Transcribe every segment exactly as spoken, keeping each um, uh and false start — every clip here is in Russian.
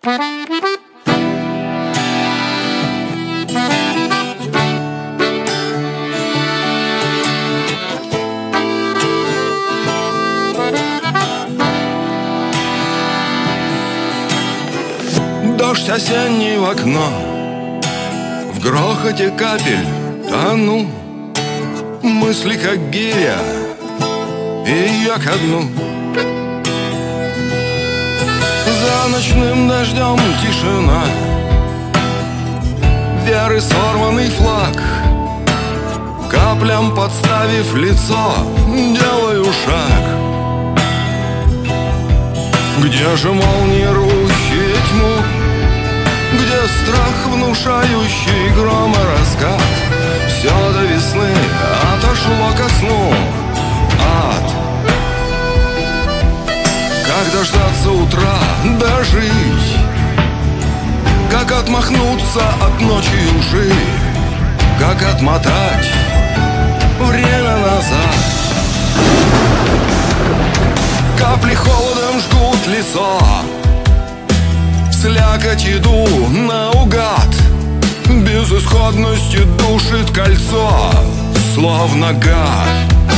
Дождь осенний в окно, в грохоте капель тону. Мысли как гиря, и я ко дну. За ночным дождем тишина, веры сорванный флаг. Каплям подставив лицо, делаю шаг. Где же молнии, рвущие тьму? Где страх, внушающий гром и раскат? Все до весны отошло ко сну. Ад. Как дождаться утра, дожить? Как отмахнуться от ночи лжи? Как отмотать время назад? Капли холодом жгут лицо, в слякоть иду наугад. Безысходности душит кольцо, словно гад.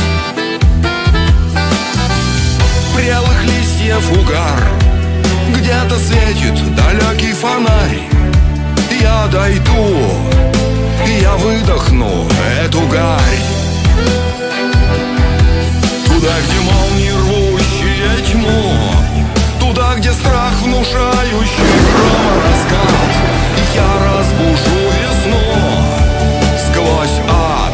Прелых листьев угар, где-то светит далекий фонарь. Я дойду, я выдохну эту гарь. Туда, где молнии, рвущие тьму, туда, где страх, внушающий гром и раскат. Я разбужу весну сквозь ад.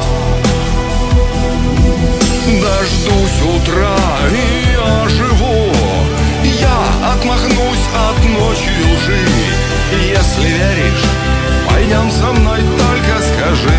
Дождусь утра, и я живу. Я отмахнусь от ночи лжи. Если веришь, пойдем со мной, только скажи.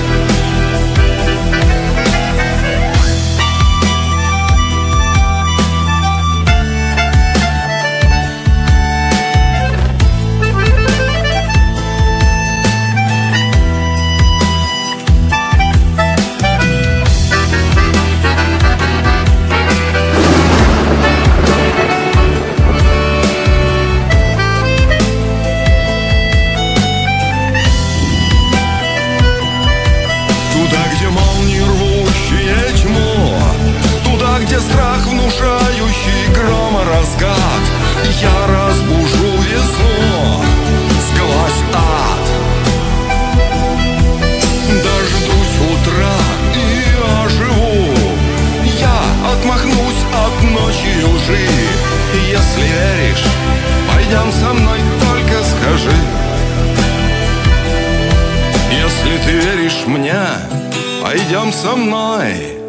Страх, внушающий гром и раскат. Я разбужу весну сквозь ад. Дождусь утра, и я живу. Я отмахнусь от ночи лжи. Если веришь, пойдем со мной, только скажи. Если ты веришь мне, пойдем со мной.